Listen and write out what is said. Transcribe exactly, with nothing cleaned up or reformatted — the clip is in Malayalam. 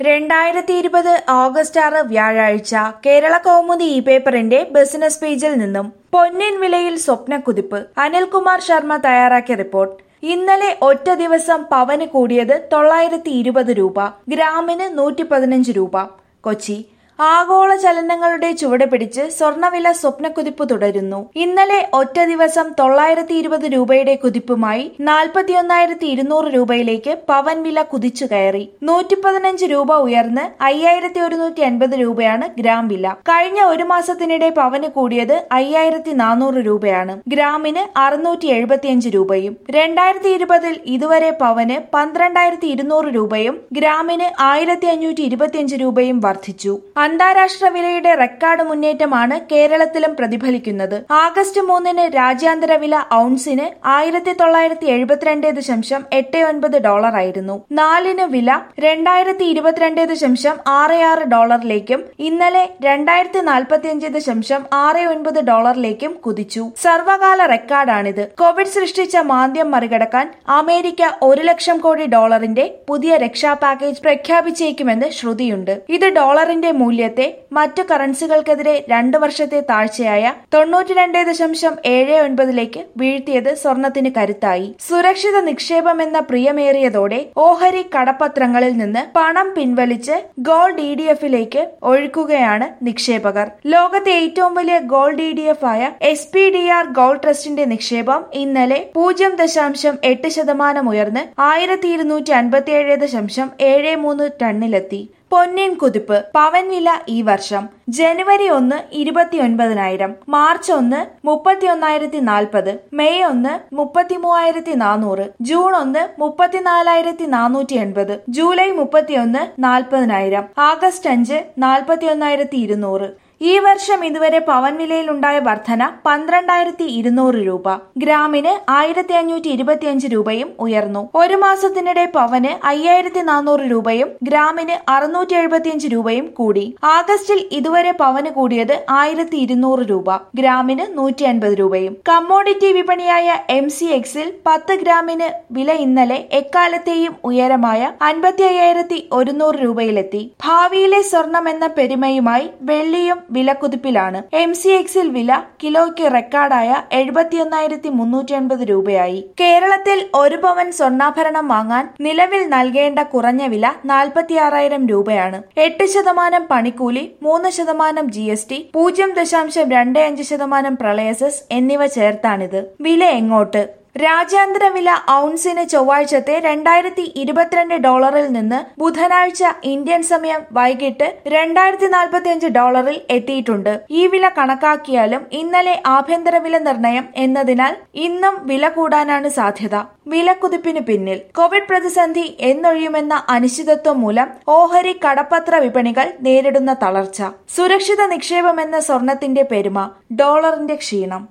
രണ്ടായിരത്തി ഇരുപത് ഓഗസ്റ്റ് ആറ് വ്യാഴാഴ്ച കേരള കൗമുദി ഇ പേപ്പറിന്റെ ബിസിനസ് പേജിൽ നിന്നും പൊന്നിൻ വിലയിൽ സ്വപ്നക്കുതിപ്പ്. അനിൽകുമാർ ശർമ്മ തയ്യാറാക്കിയ റിപ്പോർട്ട്. ഇന്നലെ ഒറ്റ ദിവസം പവന് കൂടിയത് തൊള്ളായിരത്തി ഇരുപത് രൂപ, ഗ്രാമിന് നൂറ്റി പതിനഞ്ച് രൂപ. കൊച്ചി. ആഗോള ചലനങ്ങളുടെ ചുവട് പിടിച്ച് സ്വർണവില സ്വപ്നക്കുതിപ്പ് തുടരുന്നു. ഇന്നലെ ഒറ്റ ദിവസം തൊള്ളായിരത്തി ഇരുപത് രൂപയുടെ കുതിപ്പുമായി നാൽപ്പത്തിയൊന്നായിരത്തി ഇരുന്നൂറ് രൂപയിലേക്ക് പവൻ വില കുതിച്ചു കയറി. നൂറ്റി പതിനഞ്ച് രൂപ ഉയർന്ന് അയ്യായിരത്തി ഒരുന്നൂറ്റി അൻപത് രൂപയാണ് ഗ്രാം വില. കഴിഞ്ഞ ഒരു മാസത്തിനിടെ പവന് കൂടിയത് അയ്യായിരത്തി നാനൂറ് രൂപയാണ്, ഗ്രാമിന് അറുന്നൂറ്റി എഴുപത്തിയഞ്ച് രൂപയും. രണ്ടായിരത്തി ഇരുപതിൽ ഇതുവരെ പവന് പന്ത്രണ്ടായിരത്തി ഇരുന്നൂറ് രൂപയും ഗ്രാമിന് ആയിരത്തി അഞ്ഞൂറ്റി ഇരുപത്തിയഞ്ച് രൂപയും വർദ്ധിച്ചു. അന്താരാഷ്ട്ര വിലയുടെ റെക്കോർഡ് മുന്നേറ്റമാണ് കേരളത്തിലും പ്രതിഫലിക്കുന്നത്. ആഗസ്റ്റ് മൂന്നിന് രാജ്യാന്തര വില ഔൺസിന് ആയിരത്തി തൊള്ളായിരത്തി എഴുപത്തിരണ്ട് ദശാംശം എട്ട് ഒൻപത് ഡോളർ ആയിരുന്നു. നാലിന് വില രണ്ടായിരത്തി ഇരുപത്തിരണ്ട് ദശാംശം ആറ് ആറ് ഡോളറിലേക്കും ഇന്നലെ രണ്ടായിരത്തി നാൽപ്പത്തിയഞ്ച് ദശാംശം ആറ് ഒൻപത് ഡോളറിലേക്കും കുതിച്ചു. സർവകാല റെക്കോർഡാണിത്. കോവിഡ് സൃഷ്ടിച്ച മാന്ദ്യം മറികടക്കാൻ അമേരിക്ക ഒരു ലക്ഷം കോടി ഡോളറിന്റെ പുതിയ രക്ഷാ പാക്കേജ് പ്രഖ്യാപിച്ചേക്കുമെന്ന് ശ്രുതിയുണ്ട്. ഇത് ഡോളറിന്റെ മൂല്യത്തെ മറ്റു കറൻസികൾക്കെതിരെ രണ്ടു വർഷത്തെ താഴ്ചയായ തൊണ്ണൂറ്റിരണ്ട് ദശാംശം ഏഴ് ഒൻപതിലേക്ക് വീഴ്ത്തിയത് സ്വർണത്തിന് കരുത്തായി. സുരക്ഷിത നിക്ഷേപമെന്ന പ്രിയമേറിയതോടെ ഓഹരി കടപ്പത്രങ്ങളിൽ നിന്ന് പണം പിൻവലിച്ച് ഗോൾഡ് ഇ ഡി എഫിലേക്ക് ഒഴുക്കുകയാണ് നിക്ഷേപകർ. ലോകത്തെ ഏറ്റവും വലിയ ഗോൾഡ് ഇ ഡി എഫ് ആയ S P D R gold ട്രസ്റ്റിന്റെ നിക്ഷേപം ഇന്നലെ പൂജ്യം ദശാംശം എട്ട് ശതമാനം ഉയർന്ന് ആയിരത്തി ഇരുന്നൂറ്റി അൻപത്തിയേഴ് ദശാംശം ഏഴ് മൂന്ന് ടണ്ണിലെത്തി. പൊന്നിൻ കുതിപ്പ്. പവൻ വില ഈ വർഷം ജനുവരി ഒന്ന് ഇരുപത്തി ഒൻപതിനായിരം, മാർച്ച് ഒന്ന് മുപ്പത്തി ഒന്നായിരത്തി നാൽപ്പത്, മെയ് ഒന്ന് മുപ്പത്തി മൂവായിരത്തി നാനൂറ്, ജൂൺ ഒന്ന് മുപ്പത്തിനാലായിരത്തി നാനൂറ്റി എൺപത്, ജൂലൈ മുപ്പത്തിയൊന്ന് നാൽപ്പതിനായിരം, ആഗസ്റ്റ് അഞ്ച് നാൽപ്പത്തി ഒന്നായിരത്തി ഇരുന്നൂറ്. ഈ വർഷം ഇതുവരെ പവൻ വിലയിൽ ഉണ്ടായ വർധന പന്ത്രണ്ടായിരത്തി ഇരുന്നൂറ് രൂപ, ഗ്രാമിന് ആയിരത്തി അഞ്ഞൂറ്റി ഇരുപത്തിയഞ്ച് രൂപയും ഉയർന്നു. ഒരു മാസത്തിനിടെ പവന് അയ്യായിരത്തി നാനൂറ് രൂപയും ഗ്രാമിന് അറുന്നൂറ്റി എഴുപത്തിയഞ്ച് രൂപയും കൂടി. ആഗസ്റ്റിൽ ഇതുവരെ പവന് കൂടിയത് ആയിരത്തി ഇരുന്നൂറ് രൂപ, ഗ്രാമിന് നൂറ്റി അൻപത് രൂപയും. കമ്മോഡിറ്റി വിപണിയായ എം സി എക്സിൽ പത്ത് ഗ്രാമിന് വില ഇന്നലെ എക്കാലത്തെയും ഉയരമായ അൻപത്തി അയ്യായിരത്തി ഒരുന്നൂറ് രൂപയിലെത്തി. ഭാവിയിലെ സ്വർണം എന്ന പെരുമയുമായി വെള്ളിയും വിലക്കുതിപ്പിലാണ്. എം സി എക്സിൽ വില കിലോയ്ക്ക് റെക്കോർഡായ എഴുപത്തിയൊന്നായിരത്തി മുന്നൂറ്റി അൻപത് രൂപയായി. കേരളത്തിൽ ഒരു പവൻ സ്വർണ്ണാഭരണം വാങ്ങാൻ നിലവിൽ നൽകേണ്ട കുറഞ്ഞ വില നാൽപ്പത്തി ആറായിരം രൂപയാണ്. എട്ട് ശതമാനം പണിക്കൂലി, മൂന്ന് ശതമാനം ജി എസ് ടി, പൂജ്യം ദശാംശം രണ്ട് അഞ്ച് ശതമാനം പ്രളയ സെസ് എന്നിവ ചേർത്താണിത്. വില എങ്ങോട്ട്? രാജ്യാന്തര വില ഔൺസിന് ചൊവ്വാഴ്ചത്തെ രണ്ടായിരത്തി ഇരുപത്തിരണ്ട് ഡോളറിൽ നിന്ന് ബുധനാഴ്ച ഇന്ത്യൻ സമയം വൈകിട്ട് രണ്ടായിരത്തി നാൽപ്പത്തി അഞ്ച് ഡോളറിൽ എത്തിയിട്ടുണ്ട്. ഈ വില കണക്കാക്കിയാലും ഇന്നലെ ആഭ്യന്തര വില നിർണയം എന്നതിനാൽ ഇന്നും വില കൂടാനാണ് സാധ്യത. വിലക്കുതിപ്പിന് പിന്നിൽ കോവിഡ് പ്രതിസന്ധി എന്നൊഴിയുമെന്ന അനിശ്ചിതത്വം മൂലം ഓഹരി കടപ്പത്ര വിപണികൾ നേരിടുന്ന തളർച്ച, സുരക്ഷിത നിക്ഷേപമെന്ന സ്വർണത്തിന്റെ പെരുമ, ഡോളറിന്റെ ക്ഷീണം.